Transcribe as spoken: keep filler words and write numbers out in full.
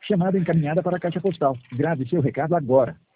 Chamada encaminhada para a caixa postal. Grave seu recado agora.